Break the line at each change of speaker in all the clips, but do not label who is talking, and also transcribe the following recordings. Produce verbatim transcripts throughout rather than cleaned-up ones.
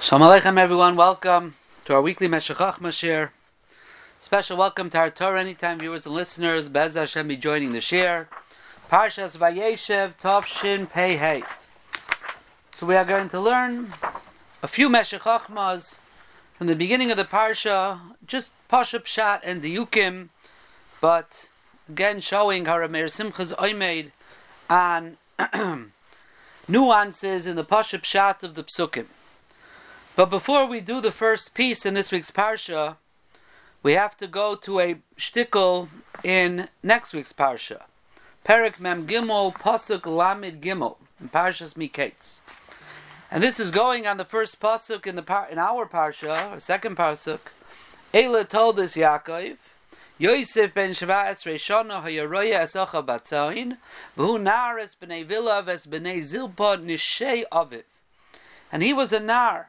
Shalom Aleichem, everyone. Welcome to our weekly Meshech Chochmah share. Special welcome to our Torah Anytime viewers and listeners. Be'ez Hashem be joining the share. Parshas Vayeshev Tov Shin Pei Hey. So we are going to learn a few Meshech Chochmahs from the beginning of the Parsha, just Pashup Pshat and Diyukim, but again showing how Rameir Simcha's oimed on nuances in the Pashup Pshat of the Psukim. But before we do the first piece in this week's Parsha, we have to go to a shtickle in next week's Parsha. Perek Mem Gimel, Pasuk Lamed Gimel, in Parshas Miketz. And this is going on the first Pasuk in the par- in our Parsha, our second Pasuk. Eila told us Yaakov, Yosef ben Sheva Esrei Shana Hayaroya Esocha Batzain, V'hu Nar es b'nei Vilav es b'nei Zilpa Nishei Aviv. And he was a Nar.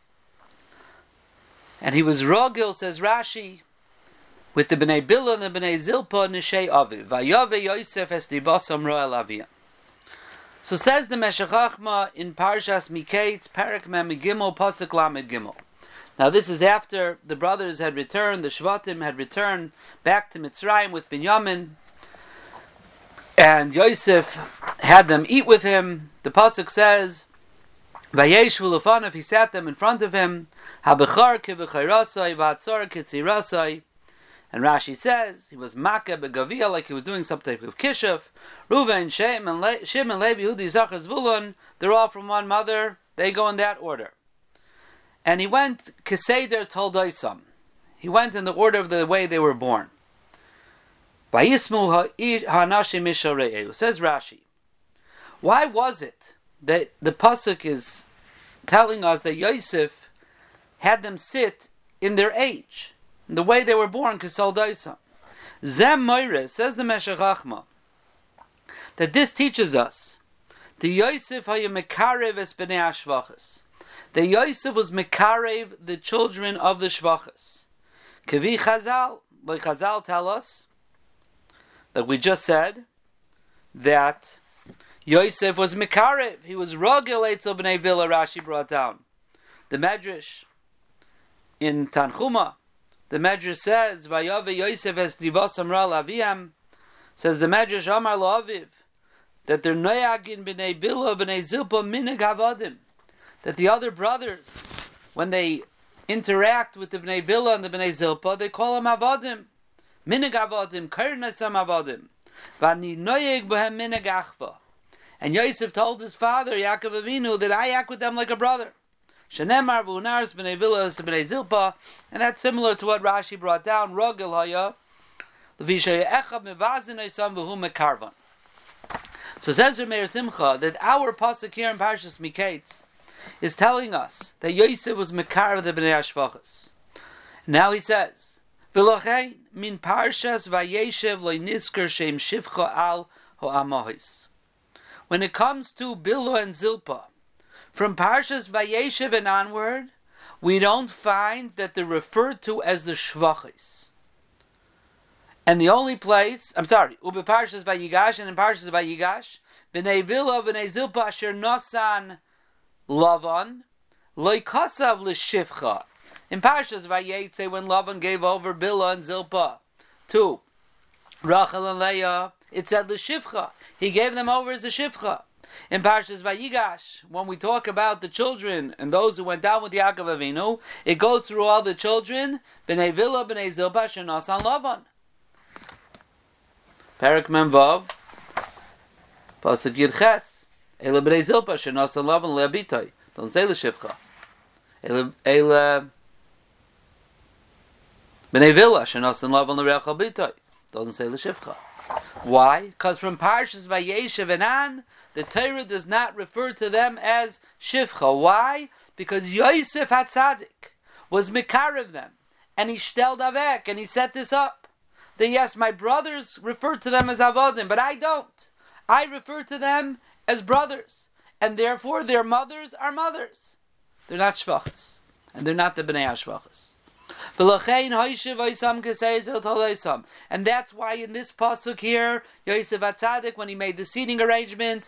And he was Rogil, says Rashi, with the Bnei Bila and the Bnei Zilpa Nishei Aviv. Vayave Yosef es dibasam ro'el aviyah. So says the Meshech Chochmah in Parshas Miketz, Perek Mem Gimel, Pasuk Lamed Gimel. Now this is after the brothers had returned, the Shvatim had returned back to Mitzrayim with Binyamin, and Yosef had them eat with him. The Pasuk says, Vayeshvu lefanav, he sat them in front of him, Habechar kiv'chayrasai, v'hatzar kitzirasai. And Rashi says, he was Makeh begavia, like he was doing some type of kishuf. Reuven, Shem, and Le- Shim, and Levi, Yehudi, Zachar, Zvulun, they're all from one mother, they go in that order. And he went, Keseder Toldoisam. He went in the order of the way they were born. Vayismu ha'anashim mishare'eu, says Rashi. Why was it that the Pasuk is telling us that Yosef had them sit in their age, in the way they were born, Kesoldoisam? Zem Moire, says the Meshech Chochmah, that this teaches us the Yosef haya mekarev es b'nei hashvachas. That Yosef was mekarev the children of the shvachas. Kevi Chazal, like Chazal tell us, that we just said, that Yosef was mekarev. He was rogel etzel b'nei Vila, Rashi brought down. The Medrash in Tanchuma, the Medrash says, Vayave Yosef es divasam ra l'aviyam, says the Medrash Amar l'Aviv, that they're noyagin b'nei Bila b'nei Zilpa minig havadim, that the other brothers, when they interact with the b'nei Bila and the b'nei Zilpa, they call them havadim, minig havadim, karnasam havadim, v'ani noyeg b'hem minig achva. And Yosef told his father, Yaakov Avinu, that I act with them like a brother. Shenemar v'unaris b'nei Vila b'nei Zilpa, and that's similar to what Rashi brought down. Rogel haya l'vishay echad mevazin oisam v'hu mekarvan. So says Rameir Simcha that our pasuk here in Parshas Miketz is telling us that Yosef was mekar the b'nei hashvachas. Now he says, v'lochein min Parshas Vayeshev lo nizker shem shivcha al ho'amohis. When it comes to Bila and Zilpa, from Parshas Vayeshev and onward, we don't find that they're referred to as the Shvachis. And the only place, I'm sorry, Ube Parshas Vayigash, and in Parshas Vayigash, B'nei Bila, B'nei Zilpa, Asher Nosan Lavan, Loi Kasav L'Shivcha. In Parshas Vayetze, when Lavan gave over Bila and Zilpa to Rachel and Leah, it said L'Shivcha. He gave them over as a Shivcha. In Parshas Vayigash, when we talk about the children and those who went down with Yaakov Avinu, it goes through all the children, B'nei Vila, B'nei Zilpa, Shenosan Lavan. Perek Mem Vav, Pasuk Yud Ches, Eila B'nei Zilpa, Shenosan Lavan Le'abitoi. Don't say L'Shivcha. Eila B'nei Vila, Shenosan Lavan Le'Rechel Bitoi. Doesn't say L'Shivcha. Why? Because from Parshas Vayeshev and on, the Torah does not refer to them as Shivcha. Why? Because Yosef HaTzadik was Mekarev them, and he shtel davek, and he set this up. That yes, my brothers refer to them as Avodim, but I don't. I refer to them as brothers, and therefore their mothers are mothers. They're not Shvachas, and they're not the Bnei HaShvachas. And that's why in this pasuk here, Yosef HaTzadik, when he made the seating arrangements,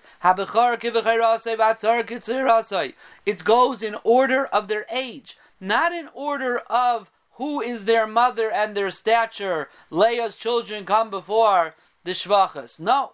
it goes in order of their age, not in order of who is their mother and their stature. Leah's children come before the Shvachas. No.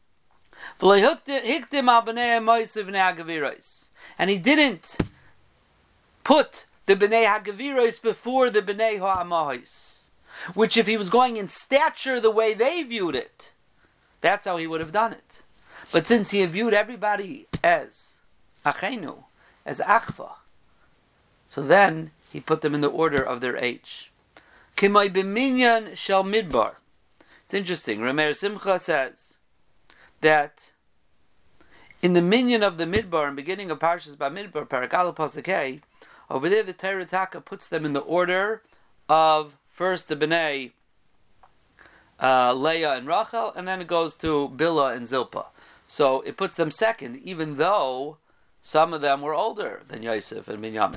And he didn't put the Bnei HaGaviros before the Bnei HaAmahos, which if he was going in stature the way they viewed it, that's how he would have done it. But since he viewed everybody as Achenu, as Achva, so then he put them in the order of their age. Kimay b'minyan shel midbar. It's interesting. Rameir Simcha says that in the minyan of the midbar, in the beginning of Parshas Bamidbar, Parak Aleph Pasuk Hey, over there the Torah Taka puts them in the order of first the Bnei uh, Leah and Rachel, and then it goes to Bilhah and Zilpah. So it puts them second, even though some of them were older than Yosef and Binyamin.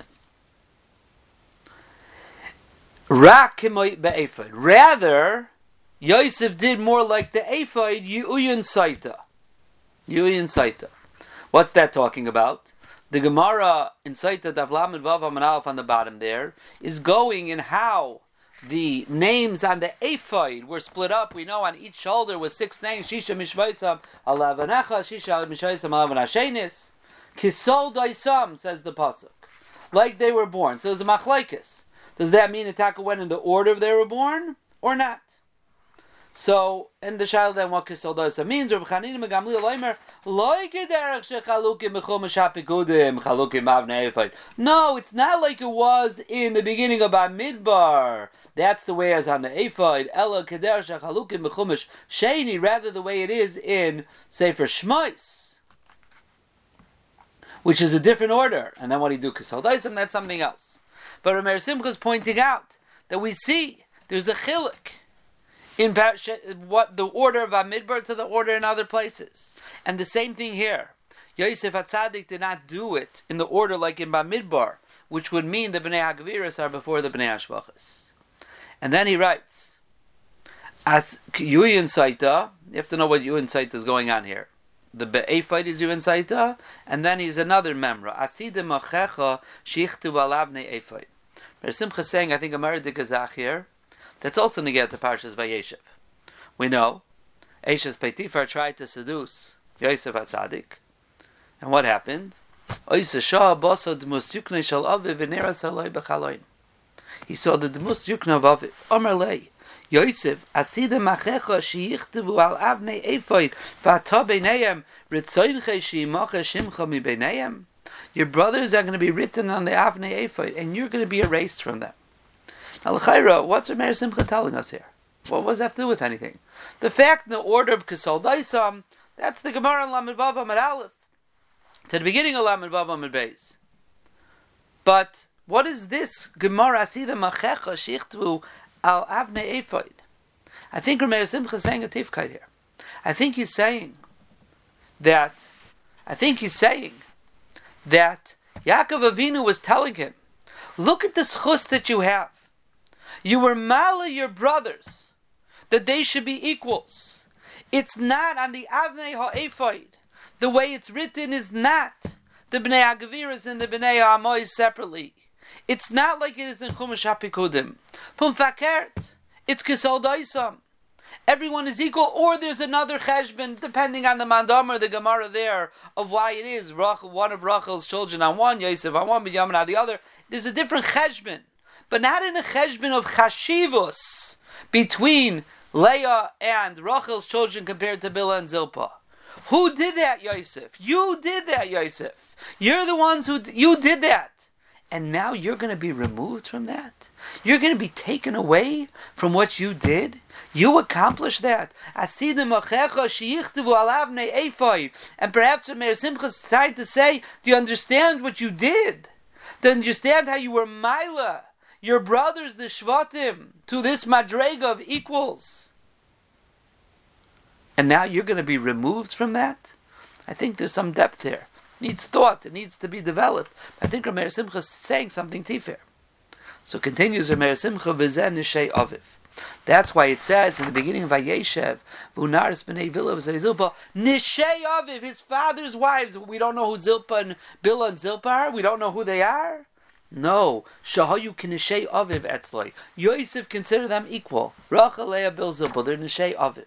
Rather, Yosef did more like the Ephod, Yuyin Saita. Yuyin Saita. What's that talking about? The Gemara in Saita Davlam and Vav Amud Aleph on the bottom there is going in how the names on the Ephod were split up. We know on each shoulder was six names: Shisha Mishvaisam, Alav Shisha Mishvaisam, Alav Hashenis. Kisol Daisam, says the pasuk, like they were born. So it's a machlekes. Does that mean Itaka went in the order they were born, or not? So, and the child then what Kisol Daisam means, Reb Chanina Megamliel Leimer, Loi Gederach Shechalukim Mechumash HaPikudim Chalukim Avnei Ephod. No, it's not like it was in the beginning of Bamidbar. That's the way as on the Ephod. Ella Gederach Shechalukim Mechumash Sheni, rather the way it is in Sefer Shmos, which is a different order. And then what do you do? Kisol Daisam, that's something else. But Rameir Simcha is pointing out that we see there's a chiluk in what the order of Bamidbar to the order in other places. And the same thing here. Yosef HaTzadik did not do it in the order like in Bamidbar, which would mean the Bnei HaGaviros are before the Bnei HaShvachas. And then he writes, as Yuyin Saita, you have to know what Yuyin Saita is going on here. The Be'ephod is Yuyin Saita, and then he's another memra. Aside Machecha Shichtu Alavne Ephod. Rav Simcha is saying, I think a Meradik Gazach here, that's also negated to Parshas Vayeshev. We know, Eshes Peitifar tried to seduce Yosef HaTzadik, and what happened? He saw the Dmus Yukna of Aviv. Omer Lei, Yosef, Asida Machecha Shichtu Al Avne Ephod, V'ata Beinayim, Ritzoinche Shimache Shimcha Mi Beinayim. Your brothers are going to be written on the Avnei Ephod, and you're going to be erased from them. Now, L'chaira, what's Rameir Simcha telling us here? What does that have to do with anything? The fact in the order of Kisol Daisam, that's the Gemara in Lamed Vav Amud Aleph, to the beginning of Lamed Vav Amud Beis. But what is this Gemara? Asida Machecha Shichtu Al Avnei Ephod. I think Rameir Simcha is saying a tifkait here. I think he's saying that. I think he's saying. that Yaakov Avinu was telling him, look at the schus that you have. You were mala your brothers, that they should be equals. It's not on the Avnei HaEphod. The way it's written is not the Bnei HaGaviras and the Bnei HaAmois separately. It's not like it is in Chumash HaPikudim. Pum Fakert, it's Kisol Daisam. Everyone is equal, or there's another cheshbon, depending on the mandamar, the Gemara there, of why it is Rachel, one of Rachel's children on one, Yosef on one, Binyamin on the other. There's a different cheshbon, but not in a cheshbon of chashivus between Leah and Rachel's children compared to Bilhah and Zilpah. Who did that, Yosef? You did that, Yosef. You're the ones who, you did that. And now you're going to be removed from that? You're going to be taken away from what you did? You accomplished that. And perhaps Rameir Simcha is trying to say, do you understand what you did? Do you understand how you were Maila, your brothers, the Shvatim, to this Madrega of equals? And now you're going to be removed from that? I think there's some depth here. It needs thought. It needs to be developed. I think Rameir Simcha is saying something tifir. So continues Rameir Simcha v'zen nishei aviv. That's why it says in the beginning of Vayeshev, V'unaris b'nei Bilha v'zei Zilpa, Nishei Aviv, his father's wives. We don't know who Zilpa and Bilha and Zilpa are? We don't know who they are? No. Shahayu k'nishei Aviv etzloi. Yosef consider them equal. Rachel, Leah, Bilha, Zilpa. They're Nishei Aviv.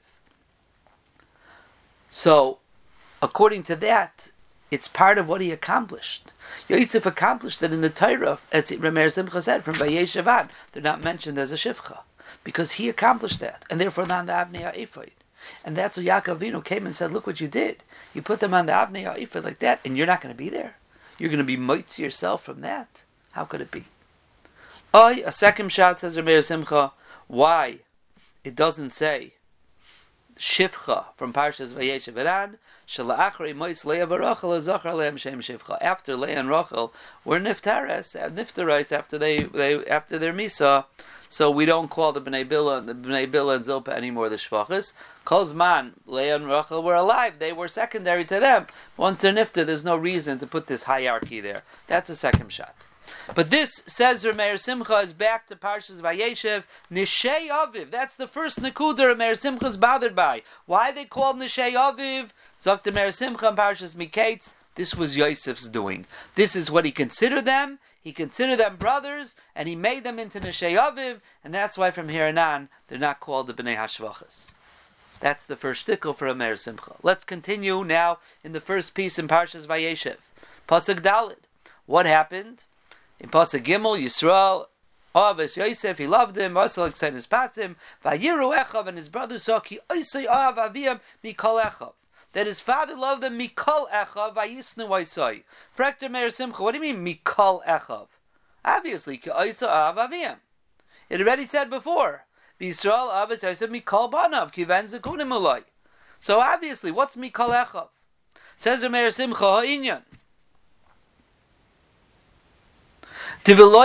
So, according to that, it's part of what he accomplished. Yosef accomplished that in the Torah, as Rameir Simcha said, from Vayeshev on, they're not mentioned as a Shivcha. Because he accomplished that, and therefore not on the Avnei HaEphod. And that's what Yaakov Avinu came and said, look what you did. You put them on the Avnei HaEphod like that, and you're not going to be there. You're going to be moitz yourself from that. How could it be? Oy, a second shot, says Rameir Simcha, why it doesn't say Shivcha from Parshas Vayeshev Eran, Shala'achri moitz Leah v'Rachel zachar lehem shem Shivcha. After Leah and Rachel were niftares, niftarites after they, they after their misa. So we don't call the Bnei Bilha, the Bnei Bilha and Zilpa anymore the Shvachas. Kozman, Leah and Rachel were alive; they were secondary to them. Once they're nifta, there's no reason to put this hierarchy there. That's a second shot. But this, says Rameir Simcha, is back to Parshas Vayeshev, Nishei Aviv. That's the first Nekuda Rameir Simcha is bothered by. Why they called Nishei Aviv? Zok Rameir Simcha in Parshas Miketz. This was Yosef's doing. This is what he considered them. He considered them brothers, and he made them into Nishei Aviv, and that's why from here on, they're not called the Bnei Hashvachas. That's the first shtickle for Rameir Simcha. Let's continue now in the first piece in Parshas Vayeshev. Pasuk Daled. What happened? In Pasuk Gimel, Yisrael, Avos Yosef, he loved him, Vasal Eksenis Pasim, Vayiru Echav, and his brother saw, Ki Oisei Av Aviyam Mikol Echav. That his father loved them, Mikol Echav, Vayisnu Oisei. Frekter Meir Simcha, what do you mean, Mikol Echav? Obviously, Ki Oisei Av Aviyam. It already said before, Yisrael Avos Yosef Mikol Banav, Ki Ven Zekunim Ulai. So obviously, what's Mikol Echav? Says the Meir Simcha, Ha'inyan. Before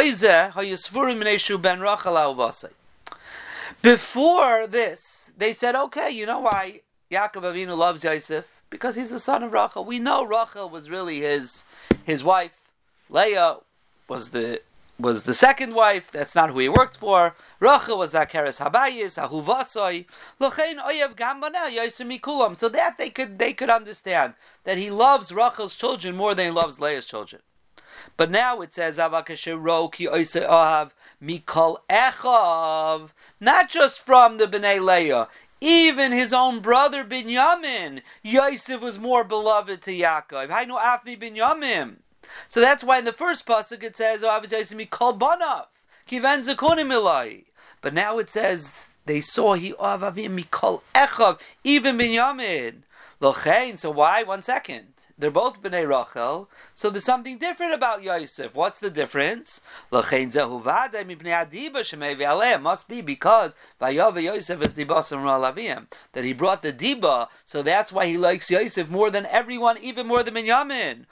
this, they said, okay, you know why Yaakov Avinu loves Yosef? Because he's the son of Rachel. We know Rachel was really his his wife. Leah was the was the second wife. That's not who he worked for. Rachel was Zakeres Habayis, Ahuvasoi. Lochein Oyev Gambana Yosef Mikulam. So that they could they could understand that he loves Rachel's children more than he loves Leah's children. But now it says Avakashiro ki oise ohav mikol echav, not just from the Bnei Leah, even his own brother Binyamin. Yosef was more beloved to Yaakov. Hainu afmi Binyamin. So that's why in the first pasuk it says Ohav Yosef mikol banav ki ven zakonim ilai. But now it says they saw he ohav avim mikol echav, even Binyamin. Lochein. So why? One second. They're both Bnei Rachel, so there's something different about Yosef. What's the difference? Must be because Yosef is that he brought the Diba, so that's why he likes Yosef more than everyone, even more than Binyamin.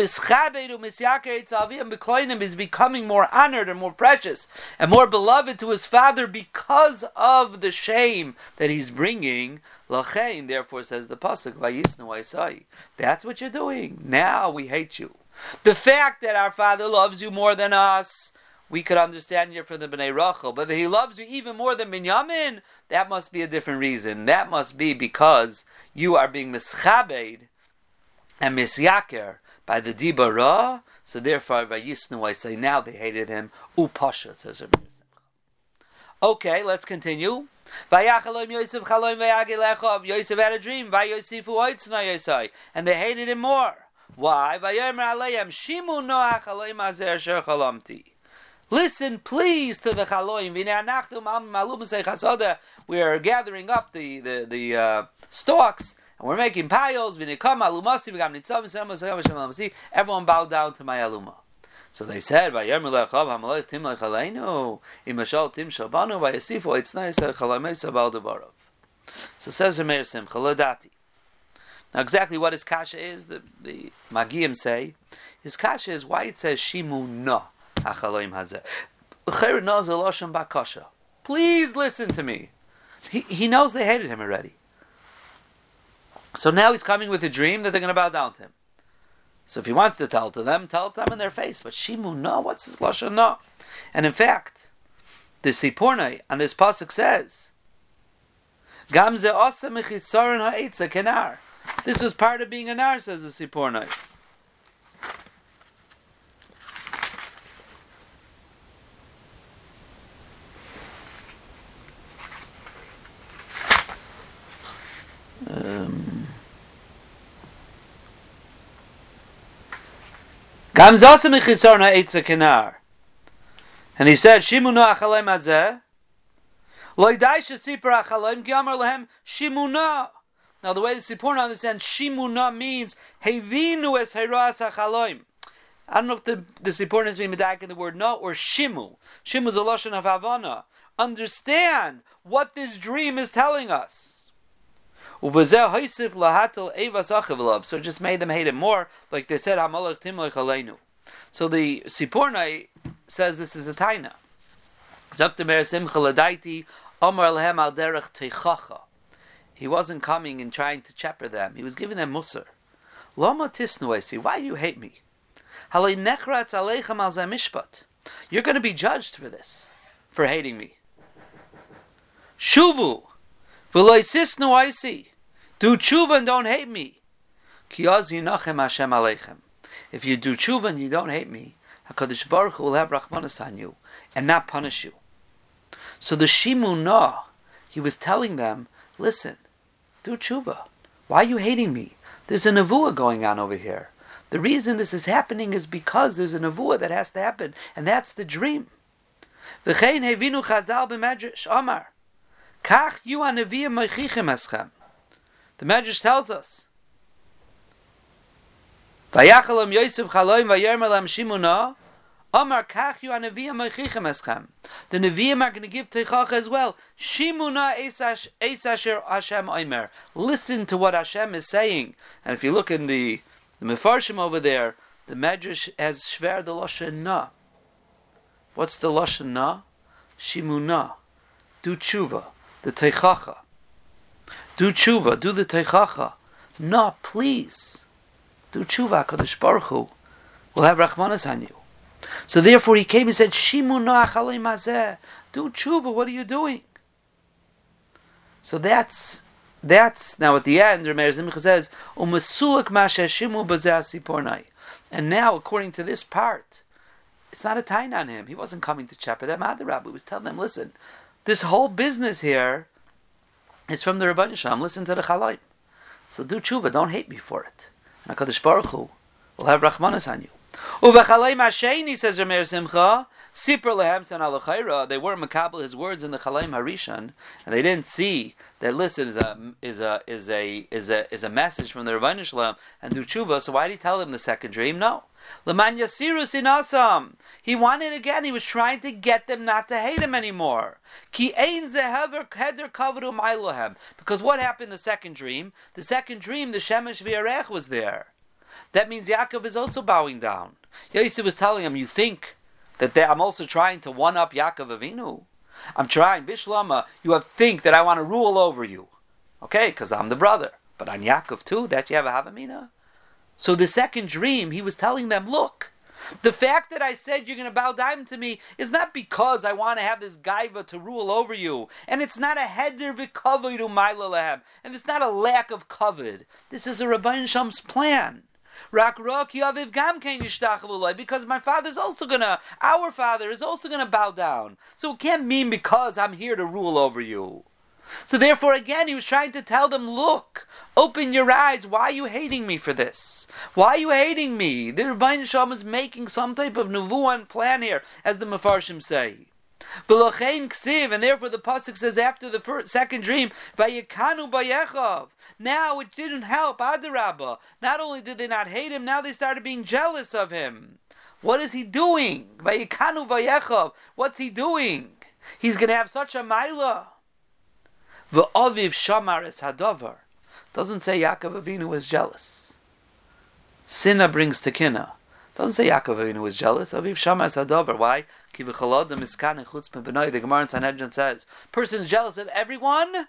Is becoming more honored and more precious and more beloved to his father because of the shame that he's bringing. Lachein, therefore, says the pasuk, Vayisnu Oisai. That's what you're doing. Now we hate you. The fact that our father loves you more than us, we could understand you from the Bnei Rachel, but that he loves you even more than Binyamin, that must be a different reason. That must be because you are being mischabed and misyaker by the Diba Ra, so therefore, Vayisnu Oisai, now they hated him. Upasha, says Rabbi Simcha. Okay, let's continue. Yosef had a dream, and they hated him more. Why? Listen, please, to the chaloim. We are gathering up the the, the uh, stalks, and we're making piles. Everyone bow down to my aluma. So they said, "Vayir Melechav Hamalech Tim Lechalenu Imashal Tim Shabanu Vayasifu It's nice Chalamesa Baldavarov." So says Rameir Simcha Ladati. Now, exactly what his kasha is, the the Magiyim say, his kasha is why it says Shimu Na Achaloim Hazeh. L'chayr Na Zeloshem Bakasha. Please listen to me. He he knows they hated him already. So now he's coming with a dream that they're going to bow down to him. So if he wants to tell it to them, tell it to them in their face. But Shimuna, what's his lashon na? And in fact, the Sipornai on this pasuk says, Gam ze asa mechisaron ha'etza kenar. This was part of being a nar, says the Sipornai. Um, Gam ze asa mechisaron ha'etza kenar. And he said, Shimuna achalem hazeh. Loidai shesipar achalem ki amar lehem shimuna. Now the way the Siporna understands Shimuna means Hevinu es Heras HaChaloim. I don't know if the, the Siporna is being medayek in the word no or Shimu. Shimu is a lashon of Havana. Understand what this dream is telling us. So it just made them hate him more, like they said, Hamalach Timlech Aleinu. So the Siporna says this is a taina. Zaktemer Simcha Ladaiti Amar Lehem Al Derech Teichacha. He wasn't coming and trying to chepper them. He was giving them musar. Lama tisnuesi, why do you hate me? Halei nechratz aleichem al zeh mishpat. You're going to be judged for this, for hating me. Shuvu, v'loi sisnuesi. Do tshuva and don't hate me. Ki az yinachem Hashem aleichem. If you do tshuva and you don't hate me, HaKadosh Baruch Hu will have rachmanas on you and not punish you. So the Shimunah, he was telling them, listen, do tshuva. Why are you hating me? There's a nevuah going on over here. The reason this is happening is because there's a nevuah that has to happen, and that's the dream. V'chein hevinu chazal b'medrash Amar. Kach yu haneviyim meichichem eschem. The Medrash tells us. Vayachalam Yosef chaloim vayermer lam Shimuna. Amar kach yu haneviyim meichichem eschem. The Nevi'im are going to give teichacha as well. Shimuna eis asher Hashem omer. Listen to what Hashem is saying. And if you look in the, the Mefarshim over there, the Medrash has shver the lashon na. What's the lashon na? Shimuna. Do tshuva. The teichacha. Do tshuva. Do the teichacha. Na, please. Do tshuva. HaKadosh Baruch Hu will have rachmanas on you. So therefore he came and said, Shimuna achalei mazeh. Do tshuva, what are you doing? So that's, that's, now at the end, Rameir Zimcha says, Umesulak mashe shimu bazeh sipornai. And now, according to this part, it's not a tain on him. He wasn't coming to chepper them. Adarab, he was telling them, listen, this whole business here is from the Rabban Shalom. Listen to the chalaim. So do tshuva, don't hate me for it. And HaKadosh Baruch Hu will have rachmanas on you. Uvechalei masheni, says Rameir Simcha, Sipur lehem san alachaira. They weren't makabel his words in the Chalaim Harishan, and they didn't see that. Listen, is a is a is a is a is a message from the Rebbeinu Shalom and do tshuva. So why did he tell them the second dream? No, leman yasiru sinasam. He wanted again. He was trying to get them not to hate him anymore. Ki ein zehever heder kavru ma'lohem. Because what happened in the second dream? The second dream, the Shemesh v'Yarech was there. That means Yaakov is also bowing down. Yosef was telling him, you think that they, I'm also trying to one-up Yaakov Avinu? I'm trying, Bishlama, you have think that I want to rule over you. Okay, because I'm the brother. But on Yaakov too, that you have a Havamina? So the second dream, he was telling them, look, the fact that I said you're going to bow down to me is not because I want to have this gaiva to rule over you. And it's not a heder v'kavod u'mayla lehem. And it's not a lack of kavod. This is a Rabban Sham's plan. Because my father's also gonna, our father is also gonna bow down. So it can't mean because I'm here to rule over you. So therefore, again, he was trying to tell them, look, open your eyes. Why are you hating me for this? Why are you hating me? The Rebbeinu Shalom is making some type of nevuah plan here, as the Mefarshim say. And therefore the pasuk says after the first, second dream, Vayikanu Bayechav. Now it didn't help, Adarabba. Not only did they not hate him, now they started being jealous of him. What is he doing? Vayikanu Bayechav. What's he doing? He's going to have such a maila. V'aviv shamar es hadavar. Doesn't say Yaakov Avinu was jealous. Sinna brings tekina. Doesn't say Yaakov Avinu was jealous. Aviv shamar es hadavar. Why? The Gemara in Sanhedrin says, person is jealous of everyone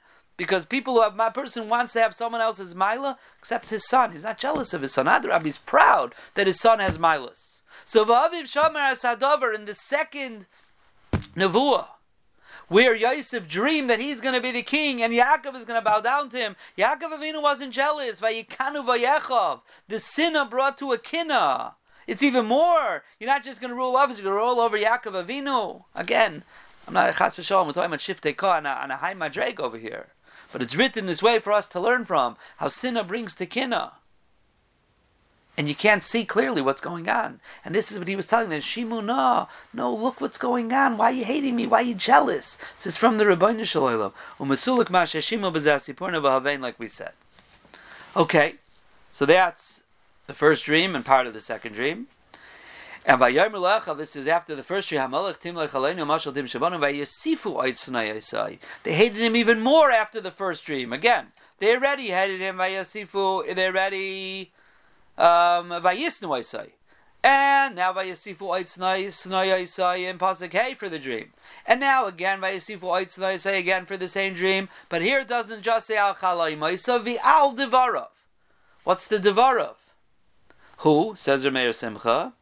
Because people who have, my person wants to have someone else's Mila, except his son. He's not jealous of his son. Adrab, he's proud that his son has Milas. So V'aviv Shomer Asadover, in the second Nevuah, where Yosef dreamed that he's going to be the king and Yaakov is going to bow down to him. Yaakov Avinu wasn't jealous. Vayikanu vayechov. The sinner brought to a kinna. It's even more. You're not just going to rule over, you're going to roll over Yaakov Avinu. Again, I'm not a chas v'shalom, we're talking about shiftei kah and a high madreg over here. But it's written this way for us to learn from, how sinner brings to kinna. And you can't see clearly what's going on. And this is what he was telling them. Shimu, no, no, look what's going on. Why are you hating me? Why are you jealous? This is from the Rabbeinu Shalom. Umesulik ma sheshimu b'zasipurna v'havein, like we said. Okay, so that's the first dream and part of the second dream. And Vayomer Lecha, this is after the first dream. Hamalach timlech aleinu mashal tim shabanu vayisifu oitzunai yisai. They hated him even more after the first dream. Again, they already hated him. Vayisifu, they already... Um, Vayisnu Isai. And now Vayisifu Oitznai Snai Isai in Pasuk Hey for the dream. And now again Vayisifu Oitznai Isai again for the same dream. But here it doesn't just say Al Chalai Maisa, Vi Al Devarov. What's the Devarov? Who? Says Rameir Simcha.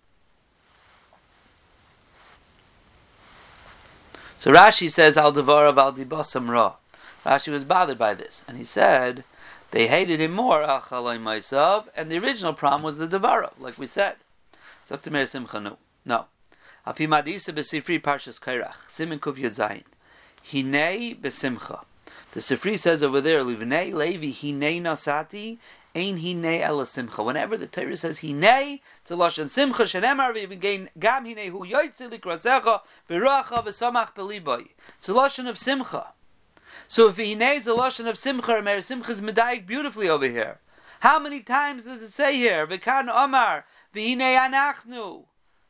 So Rashi says Al Devarov Al Dibasam Ra. Rashi was bothered by this. And he said they hated him more, and the original problem was the Devarov, like we said. So to Meir Simcha, no. No. Api Madisa B'Sifri Parshas Kairach, Simen Kuf Yud Zayin. Hinei B'Simcha. The Sifri says over there, Livnei Levi Hinei Nasati, Ein Hinei Ela Simcha. Whenever the Torah says Hinei, it's a Lashon Simcha, Shenemar V'Yigain Gam Hinei Hu Yoytzi Likrasecha, V'Ruacha V'Samach B'Liboy. It's a Lashon of Simcha. So if he names a lashon of simcha, Meir Simcha is medayik beautifully over here. How many times does it say here? V'kan Omar, v'hinei anachnu,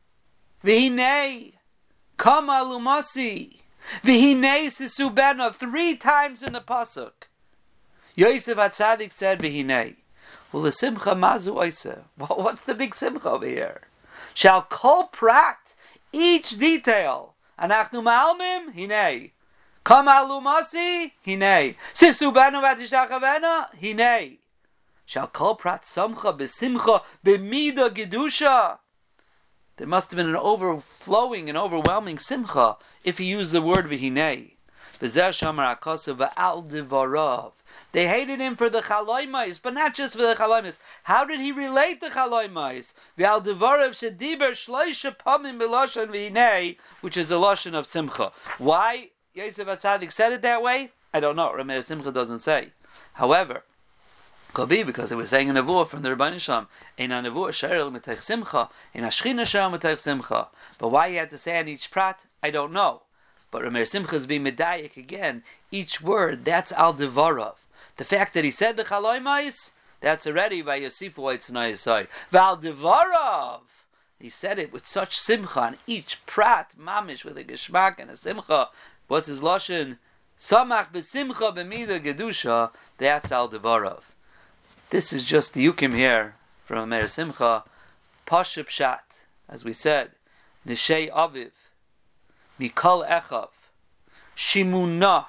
v'hinei kama lumasi, v'hinei sisubena. Three times in the pasuk. Yosef HaTzadik said v'hinei. Well, the simcha mazu oiseh. Well, what's the big simcha over here? Shall kol prat, each detail, anachnu ma'almim, hinei. Kama lumasi, hinei. Sisu benu vatishtachavena, hinei. Shall kol prat samcha besimcha b'mida gedusha. There must have been an overflowing and overwhelming simcha if he used the word v'hinei. B'zer shamar akasu v'al devarav. They hated him for the chaloimais, but not just for the chaloimais. How did he relate the chaloimais? V'al devarav shediber shloisha pamim b'lashon v'hinei, which is a lashon of simcha. Why Yosef HaTzadik said it that way? I don't know. Rameir Simcha doesn't say. However, could be because it was saying a nevuah from the Rebbeinu Shalom. Ein a nevuah sherel mitech simcha, ein a shchina sherel mitech simcha. But why he had to say on each prat, I don't know. But Rameir Simcha is being medayik again. Each word, that's al devarov. The fact that he said the chaloimais, that's already by Yosifu Oitznai Yisai. Val devarov. He said it with such simcha on each prat, mamish, with a geshmak and a simcha. What's his lashon? Samach b'simcha b'mida gedusha. That's al devarov. This is just the yukim here from Meir Simcha. Pashup shat, as we said, Nishei Aviv, Mikol Echav, Shimuna,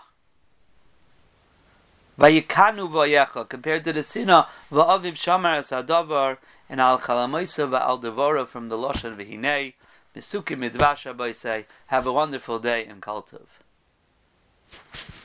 Vayikanu Vayecha, compared to the Sina, Va'aviv Shamar as Hadavar, and Al Chalamoisa Va'al Devara from the Lashon V'hinei, Mesukim Midvasha by say, have a wonderful day in Kol Tov.